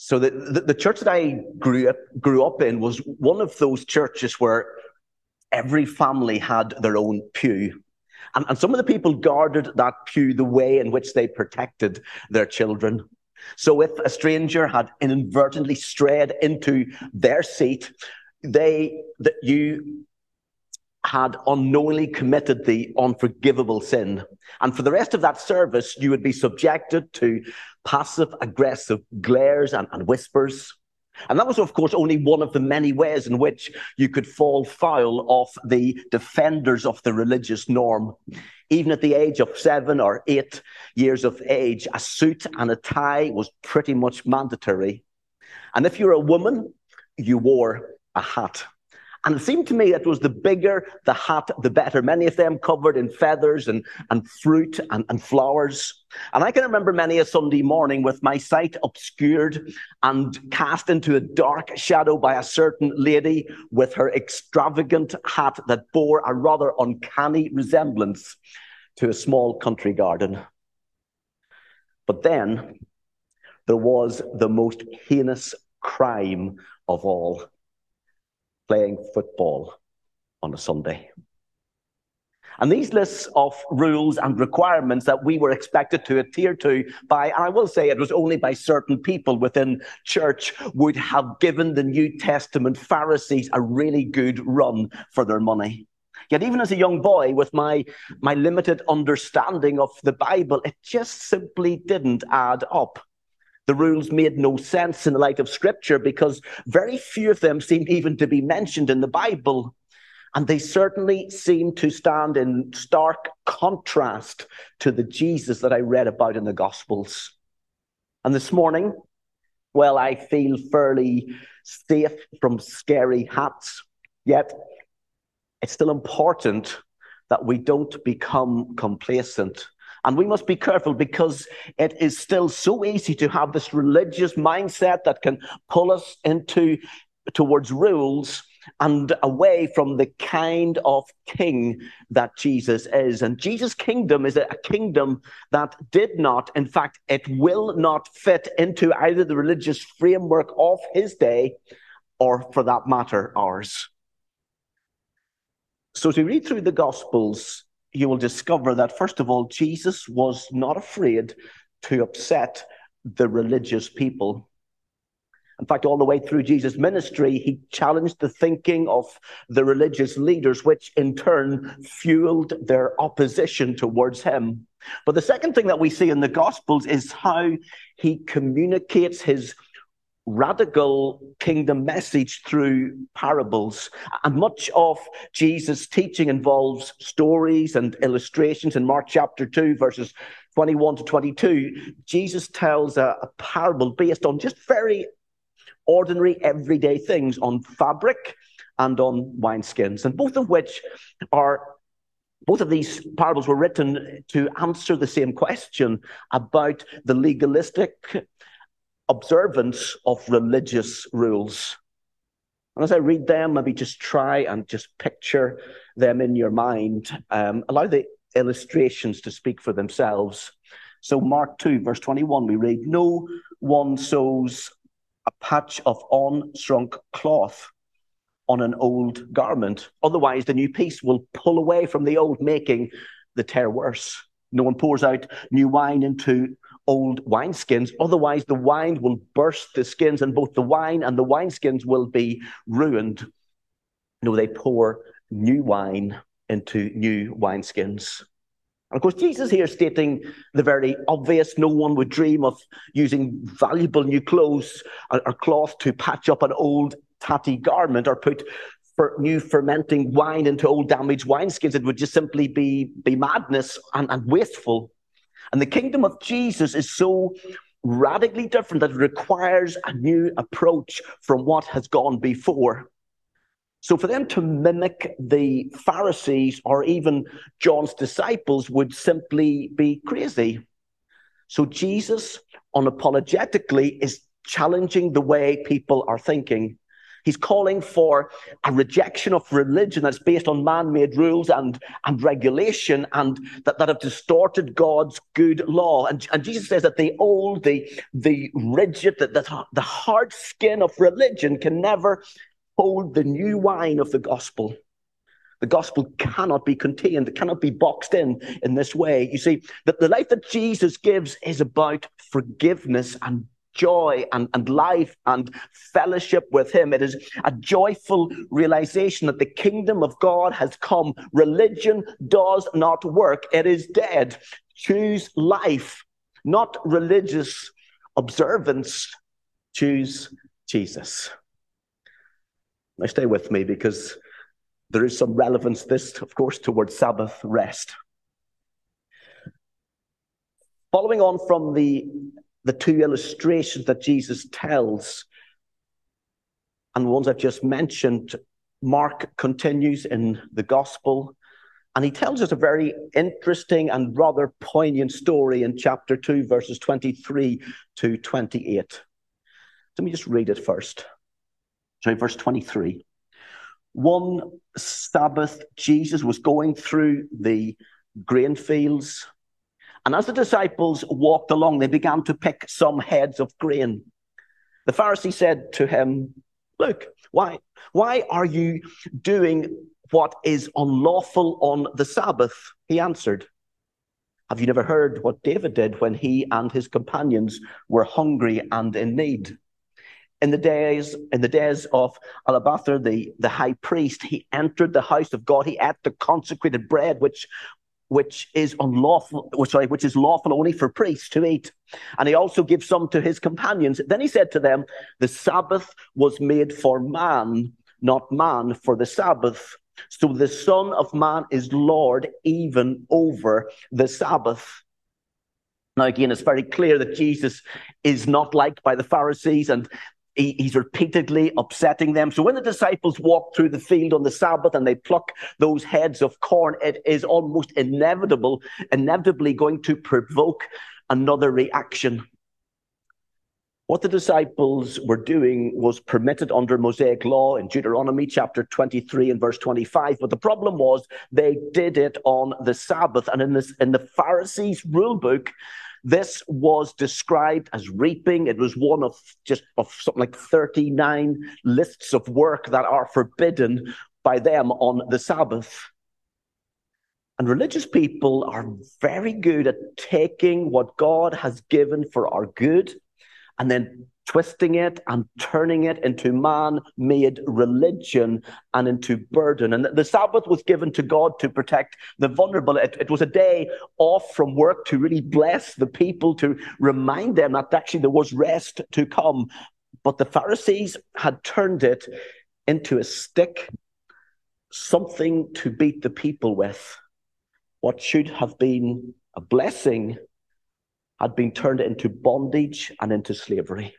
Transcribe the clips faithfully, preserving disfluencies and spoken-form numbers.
So the, the, the church that I grew up, grew up in was one of those churches where every family had their own pew. And, and some of the people guarded that pew the way in which they protected their children. So if a stranger had inadvertently strayed into their seat, they that you had unknowingly committed the unforgivable sin. And for the rest of that service, you would be subjected to passive-aggressive glares and, and whispers. And that was, of course, only one of the many ways in which you could fall foul of the defenders of the religious norm. Even at the age of seven or eight years of age, a suit and a tie was pretty much mandatory. And if you're a woman, you wore a hat. And it seemed to me that was the bigger the hat, the better. Many of them covered in feathers and, and fruit and, and flowers. And I can remember many a Sunday morning with my sight obscured and cast into a dark shadow by a certain lady with her extravagant hat that bore a rather uncanny resemblance to a small country garden. But then there was the most heinous crime of all: playing football on a Sunday. And these lists of rules and requirements that we were expected to adhere to by, and I will say it was only by certain people within church, would have given the New Testament Pharisees a really good run for their money. Yet even as a young boy, with my, my limited understanding of the Bible, it just simply didn't add up. The rules made no sense in the light of Scripture because very few of them seemed even to be mentioned in the Bible. And they certainly seem to stand in stark contrast to the Jesus that I read about in the Gospels. And this morning, well, I feel fairly safe from scary hats, yet it's still important that we don't become complacent. And we must be careful because it is still so easy to have this religious mindset that can pull us into towards rules and away from the kind of king that Jesus is. And Jesus' kingdom is a kingdom that did not, in fact, it will not fit into either the religious framework of his day or, for that matter, ours. So as we read through the Gospels, you will discover that, first of all, Jesus was not afraid to upset the religious people. In fact, all the way through Jesus' ministry, he challenged the thinking of the religious leaders, which in turn fueled their opposition towards him. But the second thing that we see in the Gospels is how he communicates his radical kingdom message through parables. And much of Jesus' teaching involves stories and illustrations. In Mark chapter two, verses twenty-one to twenty-two, Jesus tells a, a parable based on just very ordinary, everyday things, on fabric and on wineskins, and both of which are Both of these parables were written to answer the same question about the legalistic observance of religious rules. And as I read them, maybe just try and just picture them in your mind. Um, allow the illustrations to speak for themselves. So Mark two, verse twenty-one, we read, "No one sews a patch of unshrunk cloth on an old garment. Otherwise, the new piece will pull away from the old, making the tear worse. No one pours out new wine into old wineskins. Otherwise, the wine will burst the skins, and both the wine and the wineskins will be ruined. No, they pour new wine into new wineskins." And of course, Jesus here stating the very obvious. No one would dream of using valuable new clothes or, or cloth to patch up an old tatty garment, or put for new fermenting wine into old damaged wineskins. It would just simply be, be madness and, and wasteful. And the kingdom of Jesus is so radically different that it requires a new approach from what has gone before. So for them to mimic the Pharisees or even John's disciples would simply be crazy. So Jesus unapologetically is challenging the way people are thinking. He's calling for a rejection of religion that's based on man-made rules and, and regulation and that, that have distorted God's good law. And, and Jesus says that the old, the, the rigid, the, the, the hard skin of religion can never hold the new wine of the gospel. The gospel cannot be contained, it cannot be boxed in in this way. You see, that the life that Jesus gives is about forgiveness and joy and, and life and fellowship with him. It is a joyful realization that the kingdom of God has come. Religion does not work. It is dead. Choose life, not religious observance. Choose Jesus. Now stay with me, because there is some relevance, this, of course, towards Sabbath rest. Following on from the, the two illustrations that Jesus tells, and the ones I've just mentioned, Mark continues in the gospel, and he tells us a very interesting and rather poignant story in chapter two, verses twenty-three to twenty-eight. Let me just read it first. Sorry, verse twenty-three. One Sabbath, Jesus was going through the grain fields, and as the disciples walked along, they began to pick some heads of grain. The Pharisee said to him, "Look, why, why are you doing what is unlawful on the Sabbath?" He answered, "Have you never heard what David did when he and his companions were hungry and in need? In the days, in the days of Abiathar, the, the high priest, he entered the house of God. He ate the consecrated bread, which, which is unlawful, or sorry, which is lawful only for priests to eat. And he also gave some to his companions. Then he said to them, the Sabbath was made for man, not man for the Sabbath. So the Son of Man is Lord even over the Sabbath." Now, again, it's very clear that Jesus is not liked by the Pharisees, and He, he's repeatedly upsetting them. So when the disciples walk through the field on the Sabbath and they pluck those heads of corn, it is almost inevitable, inevitably going to provoke another reaction. What the disciples were doing was permitted under Mosaic law in Deuteronomy chapter twenty-three and verse twenty-five. But the problem was they did it on the Sabbath. And in this, in the Pharisees' rule book, this was described as reaping. It was one of just of something like thirty-nine lists of work that are forbidden by them on the Sabbath. And religious people are very good at taking what God has given for our good and then twisting it and turning it into man-made religion and into burden. And the Sabbath was given to God to protect the vulnerable. It, it was a day off from work to really bless the people, to remind them that actually there was rest to come. But the Pharisees had turned it into a stick, something to beat the people with. What should have been a blessing had been turned into bondage and into slavery.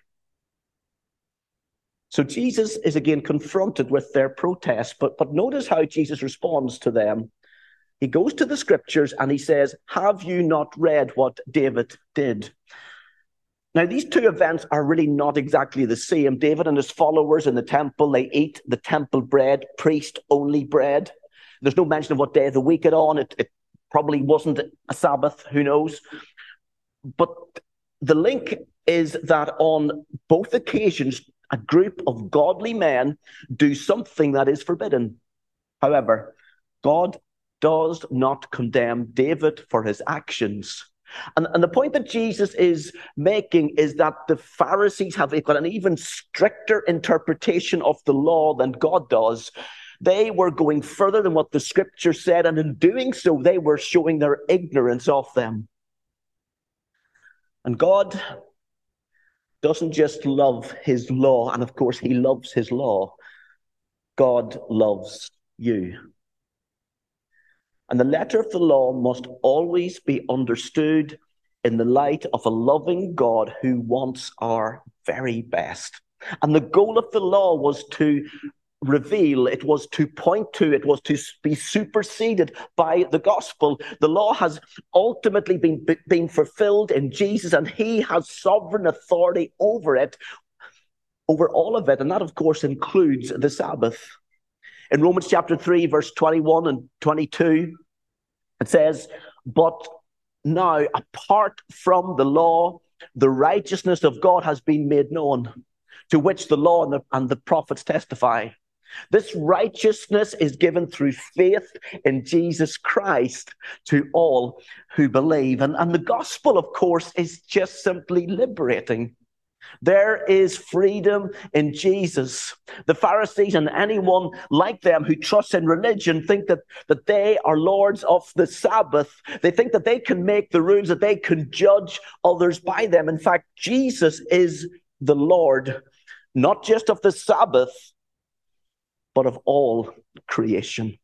So Jesus is again confronted with their protest, but, but notice how Jesus responds to them. He goes to the scriptures and he says, "Have you not read what David did?" Now, these two events are really not exactly the same. David and his followers in the temple, they eat the temple bread, priest-only bread. There's no mention of what day of the week it on. It, it probably wasn't a Sabbath, who knows? But the link is that on both occasions, a group of godly men do something that is forbidden. However, God does not condemn David for his actions. And, and the point that Jesus is making is that the Pharisees have got an even stricter interpretation of the law than God does. They were going further than what the scripture said, and in doing so, they were showing their ignorance of them. And God doesn't just love his law, and of course he loves his law. God loves you. And the letter of the law must always be understood in the light of a loving God who wants our very best. And the goal of the law was to reveal, it was to point to, it was to be superseded by the gospel. The law has ultimately been, been fulfilled in Jesus, and he has sovereign authority over it, over all of it. And that, of course, includes the Sabbath. In Romans chapter three, verse twenty-one and twenty-two, it says, "But now, apart from the law, the righteousness of God has been made known, to which the law and the, and the prophets testify. This righteousness is given through faith in Jesus Christ to all who believe." And, and the gospel, of course, is just simply liberating. There is freedom in Jesus. The Pharisees and anyone like them who trusts in religion think that, that they are lords of the Sabbath. They think that they can make the rules, that they can judge others by them. In fact, Jesus is the Lord, not just of the Sabbath, but of all creation.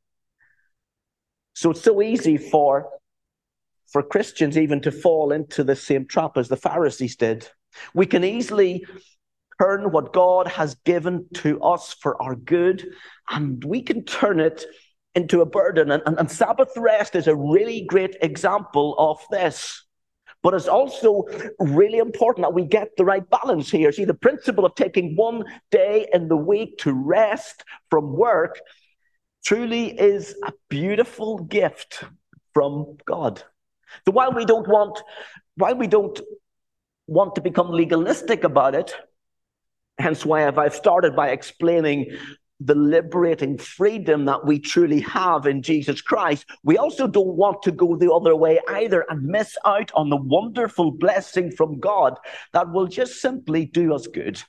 So it's so easy for, for Christians even to fall into the same trap as the Pharisees did. We can easily turn what God has given to us for our good, and we can turn it into a burden. And, and, and Sabbath rest is a really great example of this. But it's also really important that we get the right balance here. See, the principle of taking one day in the week to rest from work truly is a beautiful gift from God. So while we don't want, while we don't want to become legalistic about it, hence why I've started by explaining the liberating freedom that we truly have in Jesus Christ, we also don't want to go the other way either and miss out on the wonderful blessing from God that will just simply do us good.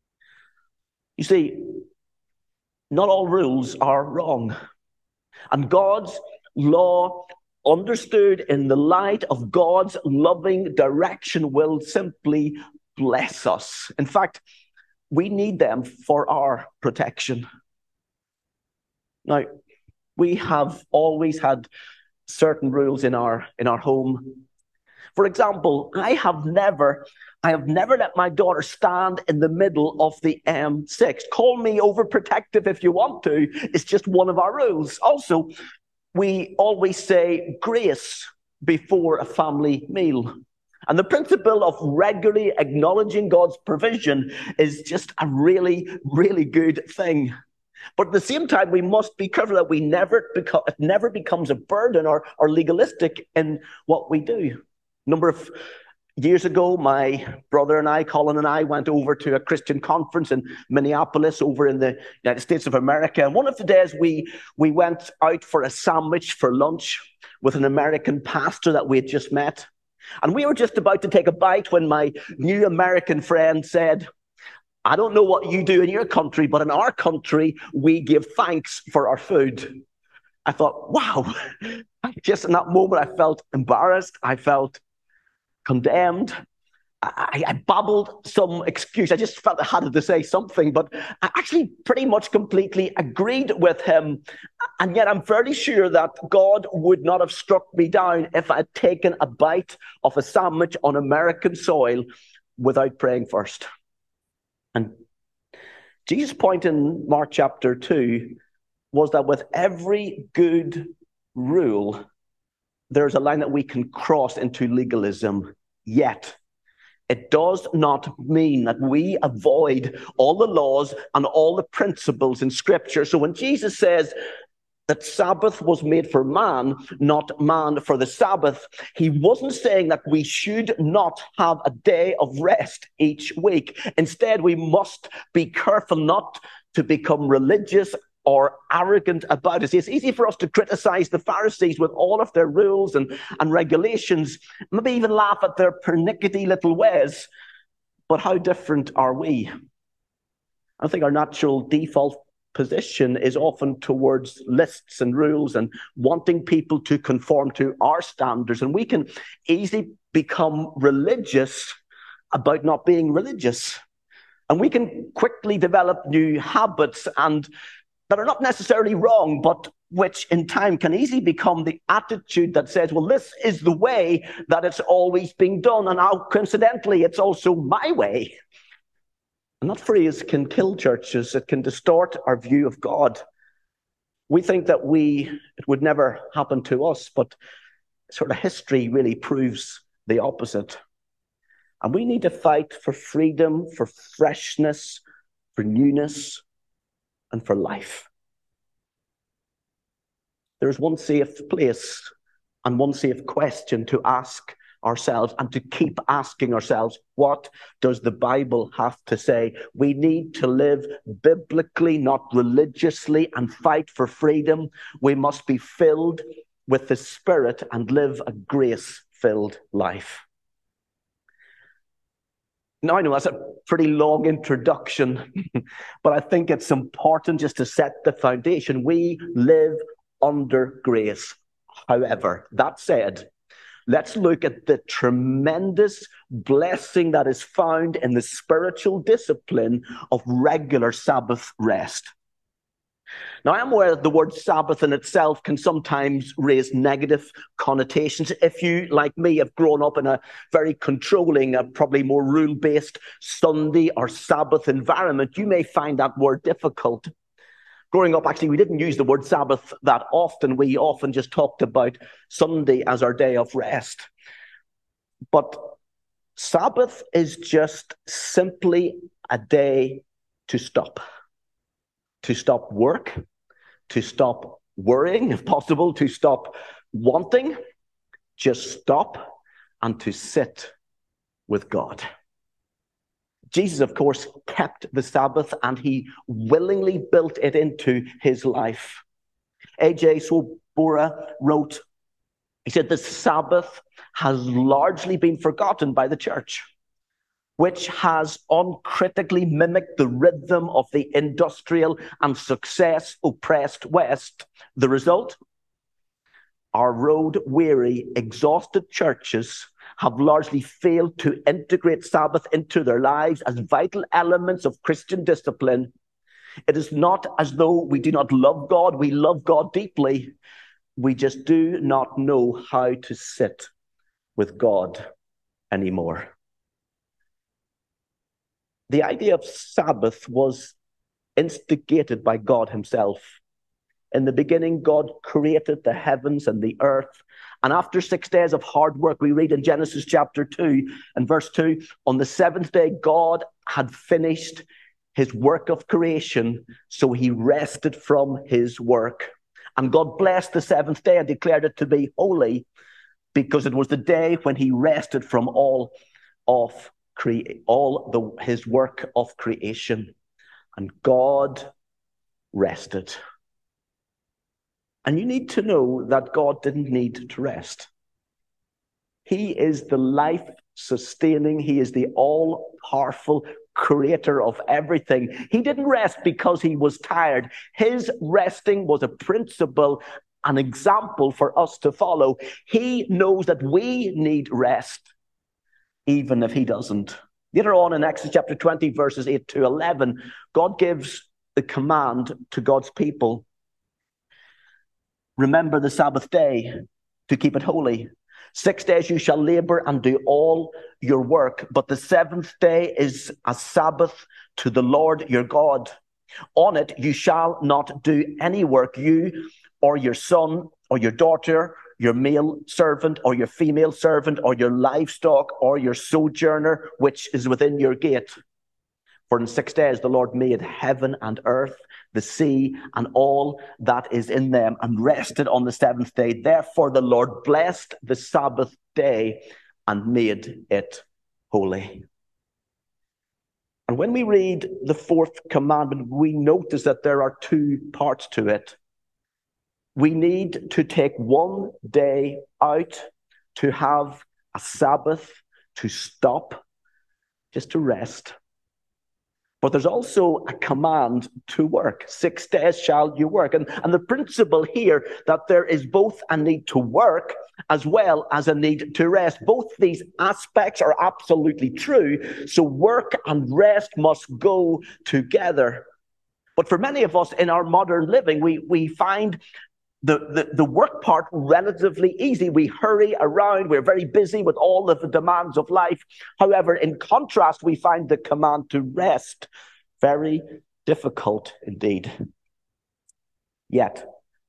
You see, not all rules are wrong. And God's law, understood in the light of God's loving direction, will simply bless us. In fact, we need them for our protection. Now, we have always had certain rules in our in our home. For example, I have never, I have never let my daughter stand in the middle of the M six. Call me overprotective if you want to. It's just one of our rules. Also, we always say grace before a family meal. And the principle of regularly acknowledging God's provision is just a really, really good thing. But at the same time, we must be careful that we never become, it never becomes a burden or, or legalistic in what we do. A number of years ago, my brother and I, Colin and I, went over to a Christian conference in Minneapolis over in the United States of America. And one of the days we, we went out for a sandwich for lunch with an American pastor that we had just met. And we were just about to take a bite when my new American friend said, "I don't know what you do in your country, but in our country, we give thanks for our food." I thought, wow. Just in that moment, I felt embarrassed. I felt condemned. I, I babbled some excuse. I just felt I had to say something, but I actually pretty much completely agreed with him. And yet I'm fairly sure that God would not have struck me down if I had taken a bite of a sandwich on American soil without praying first. And Jesus' point in Mark chapter two was that with every good rule, there's a line that we can cross into legalism. Yet, it does not mean that we avoid all the laws and all the principles in Scripture. So when Jesus says that Sabbath was made for man, not man for the Sabbath, he wasn't saying that we should not have a day of rest each week. Instead, we must be careful not to become religious or arrogant about it. It's easy for us to criticize the Pharisees with all of their rules and, and regulations, maybe even laugh at their pernickety little ways. But how different are we? I think our natural default position is often towards lists and rules and wanting people to conform to our standards. And we can easily become religious about not being religious. And we can quickly develop new habits and that are not necessarily wrong, but which in time can easily become the attitude that says, well, this is the way that it's always been done. And now, coincidentally, it's also my way. And that phrase can kill churches. It can distort our view of God. We think that we, it would never happen to us, but sort of history really proves the opposite. And we need to fight for freedom, for freshness, for newness, and for life. There's one safe place and one safe question to ask ourselves and to keep asking ourselves, what does the Bible have to say? We need to live biblically, not religiously, and fight for freedom. We must be filled with the Spirit and live a grace-filled life. Now, I know that's a pretty long introduction, but I think it's important just to set the foundation. We live under grace. However, that said, let's look at the tremendous blessing that is found in the spiritual discipline of regular Sabbath rest. Now, I'm aware that the word Sabbath in itself can sometimes raise negative connotations. If you, like me, have grown up in a very controlling, uh, probably more rule-based Sunday or Sabbath environment, you may find that word difficult. Growing up, actually, we didn't use the word Sabbath that often. We often just talked about Sunday as our day of rest. But Sabbath is just simply a day to stop. To stop work, to stop worrying, if possible, to stop wanting, just stop and to sit with God. Jesus, of course, kept the Sabbath and he willingly built it into his life. A J Sobora wrote, he said, the Sabbath has largely been forgotten by the church, which has uncritically mimicked the rhythm of the industrial and success-oppressed West. The result? Our road-weary, exhausted churches have largely failed to integrate Sabbath into their lives as vital elements of Christian discipline. It is not as though we do not love God. We love God deeply. We just do not know how to sit with God anymore. The idea of Sabbath was instigated by God himself. In the beginning, God created the heavens and the earth. And after six days of hard work, we read in Genesis chapter two and verse two, on the seventh day, God had finished his work of creation, so he rested from his work. And God blessed the seventh day and declared it to be holy, because it was the day when he rested from all of create all the his work of creation. And God rested. And you need to know that God didn't need to rest. He is the life-sustaining, he is the all-powerful creator of everything. He didn't rest because he was tired. His resting was a principle, an example for us to follow. He knows that we need rest, even if he doesn't. Later on in Exodus chapter twenty, verses eight to eleven, God gives the command to God's people. Remember the Sabbath day to keep it holy. Six days you shall labor and do all your work, but the seventh day is a Sabbath to the Lord your God. On it you shall not do any work, you or your son or your daughter, your male servant or your female servant, or your livestock or your sojourner, which is within your gate. For in six days the Lord made heaven and earth, the sea, and all that is in them, and rested on the seventh day. Therefore the Lord blessed the Sabbath day and made it holy. And when we read the fourth commandment, we notice that there are two parts to it. We need to take one day out to have a Sabbath, to stop, just to rest. But there's also a command to work. Six days shall you work. And, and the principle here that there is both a need to work as well as a need to rest. Both these aspects are absolutely true. So work and rest must go together. But for many of us in our modern living, we, we find The, the, the work part relatively easy. We hurry around. We're very busy with all of the demands of life. However, in contrast, we find the command to rest very difficult indeed. Yet,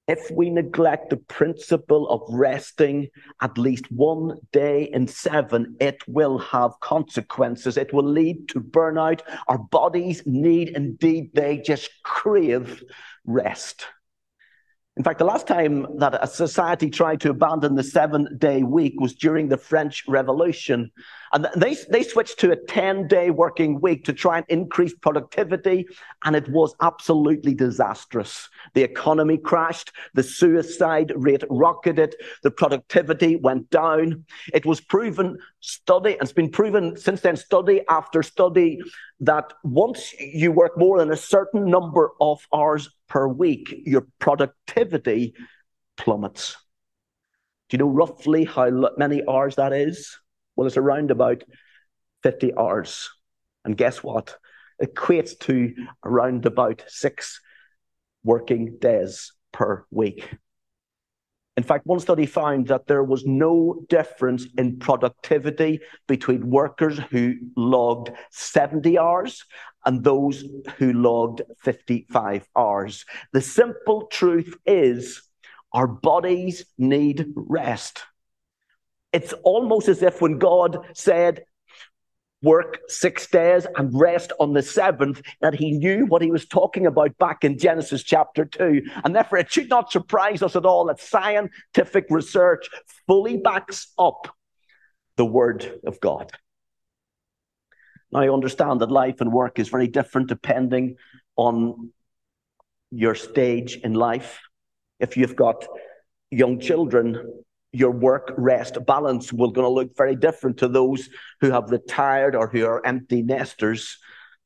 If we neglect the principle of resting at least one day in seven, it will have consequences. It will lead to burnout. Our bodies need, indeed, they just crave rest. In fact, the last time that a society tried to abandon the seven-day week was during the French Revolution. And they, they switched to a ten-day working week to try and increase productivity, and it was absolutely disastrous. The economy crashed, the suicide rate rocketed, the productivity went down. It was proven, study, and it's been proven since then, study after study, that once you work more than a certain number of hours per week, your productivity plummets. Do you know roughly how many hours that is? Well, it's around about fifty hours. And guess what? It equates to around about six working days per week. In fact, one study found that there was no difference in productivity between workers who logged seventy hours and those who logged fifty-five hours. The simple truth is our bodies need rest. It's almost as if when God said, work six days and rest on the seventh, that he knew what he was talking about back in Genesis chapter two. And therefore, it should not surprise us at all that scientific research fully backs up the word of God. Now, I understand that life and work is very different depending on your stage in life. If you've got young children, your work-rest balance will going to look very different to those who have retired or who are empty nesters.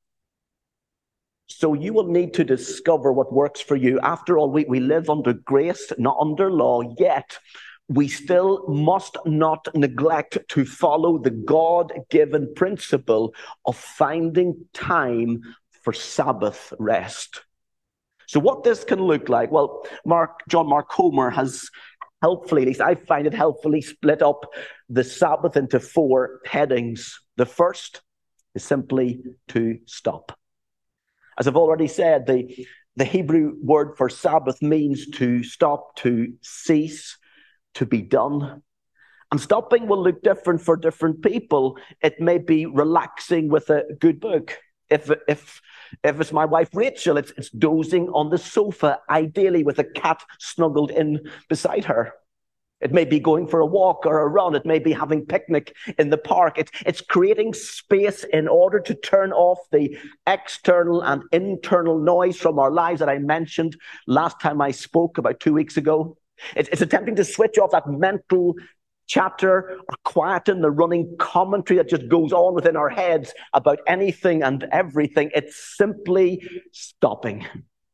So you will need to discover what works for you. After all, we, we live under grace, not under law, yet we still must not neglect to follow the God-given principle of finding time for Sabbath rest. So what this can look like, well, Mark, John Mark Comer has helpfully, at least I find it helpfully, split up the Sabbath into four headings. The first is simply to stop. As I've already said, the, the Hebrew word for Sabbath means to stop, to cease, to be done. And stopping will look different for different people. It may be relaxing with a good book. If, if, if it's my wife Rachel, it's, it's dozing on the sofa, ideally with a cat snuggled in beside her. It may be going for a walk or a run. It may be having picnic in the park. It's, it's creating space in order to turn off the external and internal noise from our lives that I mentioned last time I spoke about two weeks ago. It's, it's attempting to switch off that mental chatter or quieten the running commentary that just goes on within our heads about anything and everything. It's simply stopping,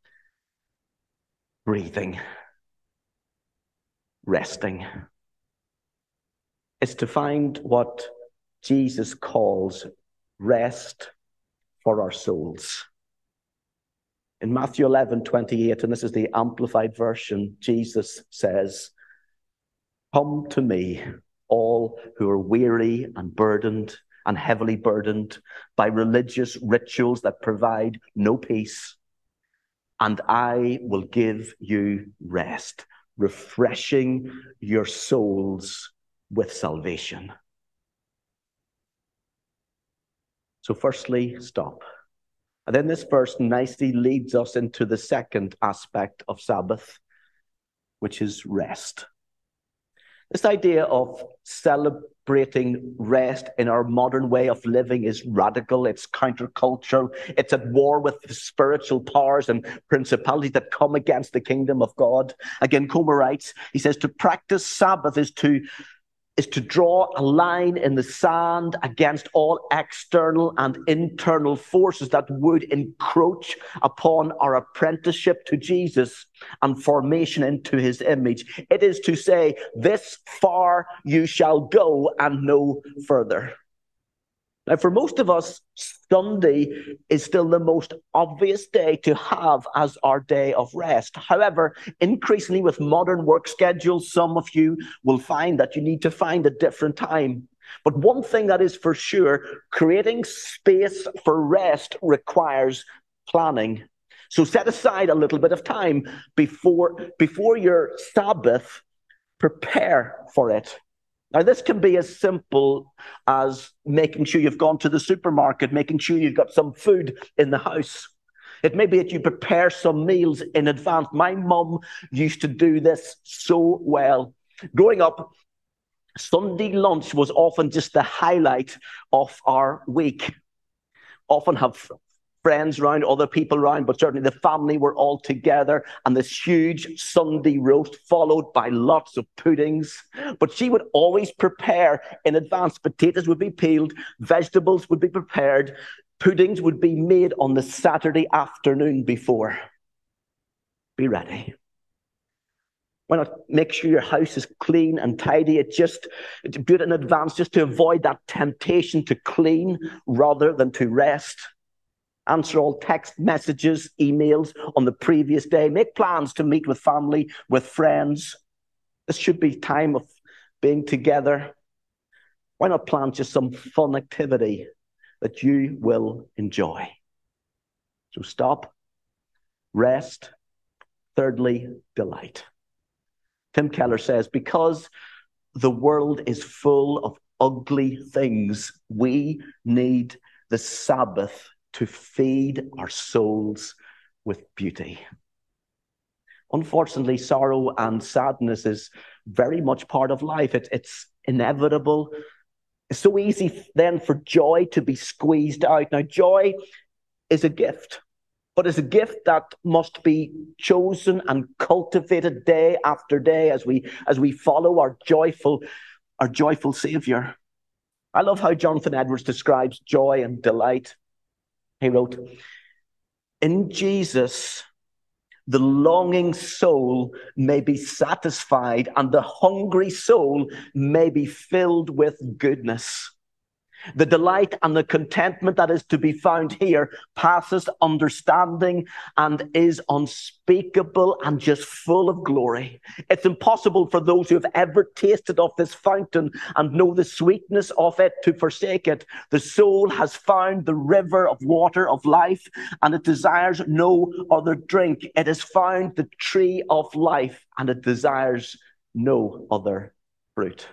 breathing, resting. It's to find what Jesus calls rest for our souls. In Matthew eleven twenty-eight, and this is the Amplified Version, Jesus says, "Come to me, all who are weary and burdened and heavily burdened by religious rituals that provide no peace, and I will give you rest, refreshing your souls with salvation." So firstly, stop. And then this verse nicely leads us into the second aspect of Sabbath, which is rest. This idea of celebrating rest in our modern way of living is radical. It's countercultural. It's at war with the spiritual powers and principalities that come against the kingdom of God. Again, Comer writes, he says, to practice Sabbath is to is to draw a line in the sand against all external and internal forces that would encroach upon our apprenticeship to Jesus and formation into his image. It is to say, this far you shall go and no further. Now, for most of us, Sunday is still the most obvious day to have as our day of rest. However, increasingly with modern work schedules, some of you will find that you need to find a different time. But one thing that is for sure, creating space for rest requires planning. So set aside a little bit of time before, before your Sabbath, prepare for it. Now, this can be as simple as making sure you've gone to the supermarket, making sure you've got some food in the house. It may be that you prepare some meals in advance. My mum used to do this so well. Growing up, Sunday lunch was often just the highlight of our week. Often have friends around, other people around, but certainly the family were all together, and this huge Sunday roast followed by lots of puddings. But she would always prepare in advance. Potatoes would be peeled, vegetables would be prepared, puddings would be made on the Saturday afternoon before. Be ready. Why not make sure your house is clean and tidy? It just do it in advance, just to avoid that temptation to clean rather than to rest. Answer all text messages, emails on the previous day. Make plans to meet with family, with friends. This should be time of being together. Why not plan just some fun activity that you will enjoy? So stop, rest. Thirdly, delight. Tim Keller says, because the world is full of ugly things, we need the Sabbath to feed our souls with beauty. Unfortunately, sorrow and sadness is very much part of life. It, it's inevitable. It's so easy then for joy to be squeezed out. Now, joy is a gift, but it's a gift that must be chosen and cultivated day after day as we as we follow our joyful, our joyful Savior. I love how Jonathan Edwards describes joy and delight. He wrote, "In Jesus, the longing soul may be satisfied, and the hungry soul may be filled with goodness. The delight and the contentment that is to be found here passes understanding and is unspeakable and just full of glory. It's impossible for those who have ever tasted of this fountain and know the sweetness of it to forsake it. The soul has found the river of water of life, and it desires no other drink. It has found the tree of life, and it desires no other fruit."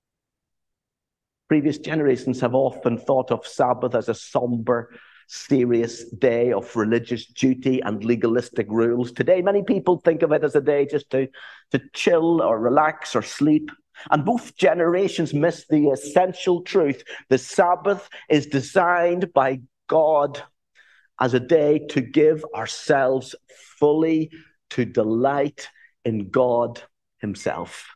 Previous generations have often thought of Sabbath as a somber, serious day of religious duty and legalistic rules. Today, many people think of it as a day just to, to chill or relax or sleep. And both generations miss the essential truth. The Sabbath is designed by God as a day to give ourselves fully to delight in God Himself.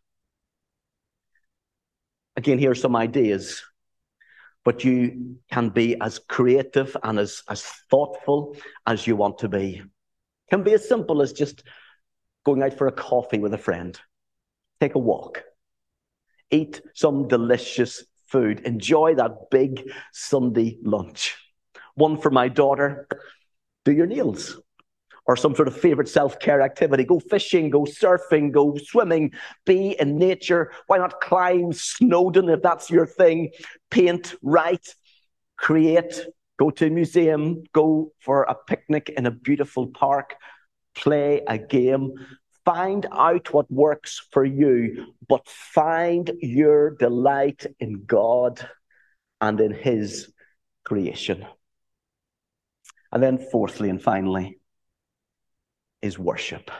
Again, here are some ideas, but you can be as creative and as, as thoughtful as you want to be. It can be as simple as just going out for a coffee with a friend, take a walk, eat some delicious food, enjoy that big Sunday lunch. One for my daughter, do your nails. Or some sort of favorite self-care activity. Go fishing, go surfing, go swimming, be in nature. Why not climb Snowdon if that's your thing? Paint, write, create, go to a museum, go for a picnic in a beautiful park, play a game. Find out what works for you, but find your delight in God and in His creation. And then fourthly and finally, is worship.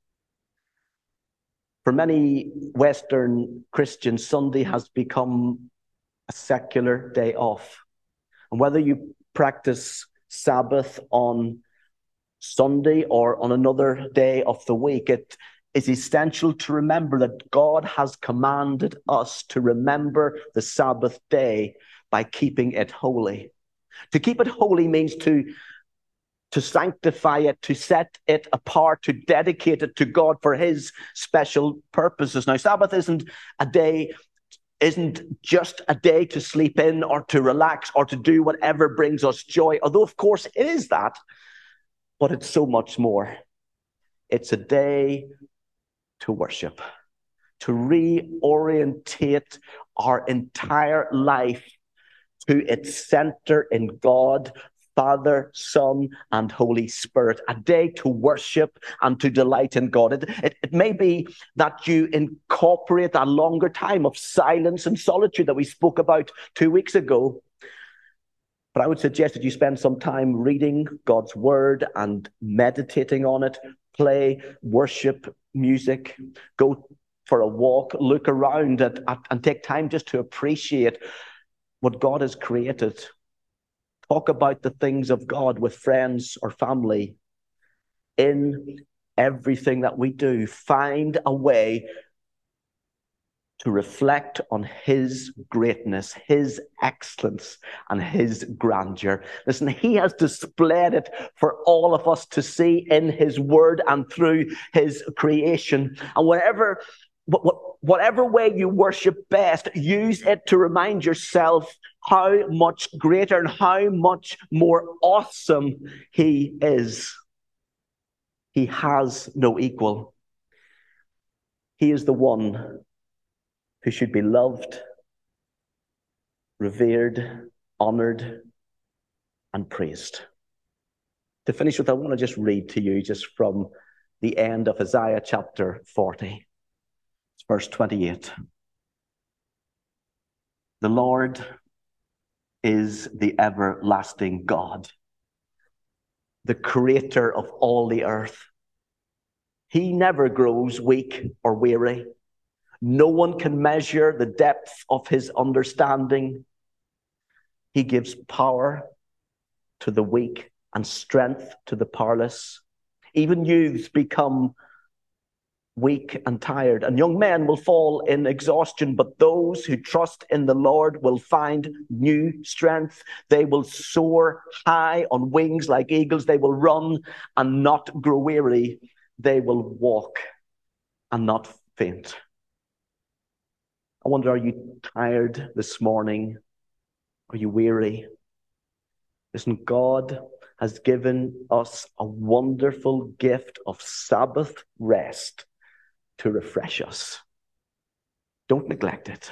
For many Western Christians, Sunday has become a secular day off. And whether you practice Sabbath on Sunday or on another day of the week, it is essential to remember that God has commanded us to remember the Sabbath day by keeping it holy. To keep it holy means to to sanctify it, to set it apart, to dedicate it to God for His special purposes. Now, Sabbath isn't a day, isn't just a day to sleep in or to relax or to do whatever brings us joy, although of course it is that, but it's so much more. It's a day to worship, to reorientate our entire life to its center in God, Father, Son, and Holy Spirit. A day to worship and to delight in God. It, it, it may be that you incorporate a longer time of silence and solitude that we spoke about two weeks ago. But I would suggest that you spend some time reading God's word and meditating on it. Play worship music. Go for a walk. Look around at, at, and take time just to appreciate what God has created. Talk about the things of God with friends or family. In everything that we do, find a way to reflect on his greatness, his excellence, and his grandeur. Listen, he has displayed it for all of us to see in his word and through his creation. And whatever, whatever way you worship best, use it to remind yourself how much greater and how much more awesome he is. He has no equal. He is the one who should be loved, revered, honored, and praised. To finish with, I want to just read to you just from the end of Isaiah chapter forty. It's verse twenty-eight. The Lord is the everlasting God, the creator of all the earth. He never grows weak or weary. No one can measure the depth of his understanding. He gives power to the weak and strength to the powerless. Even youths become weak and tired, and young men will fall in exhaustion, but those who trust in the Lord will find new strength. They will soar high on wings like eagles. They will run and not grow weary. They will walk and not faint. I wonder, are you tired this morning? Are you weary? Listen, God has given us a wonderful gift of Sabbath rest to refresh us. Don't neglect it.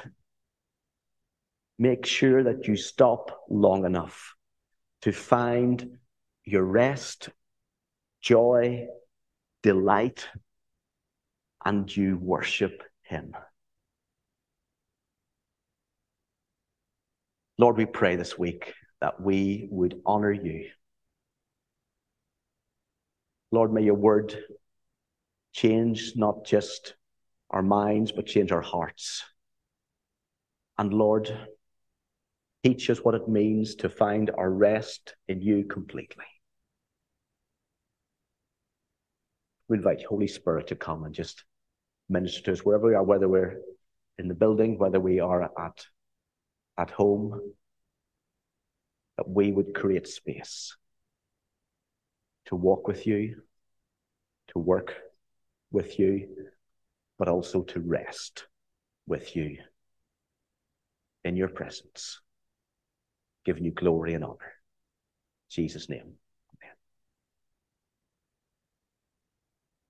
Make sure that you stop long enough to find your rest, joy, delight, and you worship him. Lord, we pray this week that we would honor you. Lord, may your word change not just our minds, but change our hearts. And Lord, teach us what it means to find our rest in you completely. We invite Holy Spirit to come and just minister to us wherever we are, whether we're in the building, whether we are at, at home, that we would create space to walk with you, to work with you, but also to rest with you in your presence, giving you glory and honor. In Jesus' name.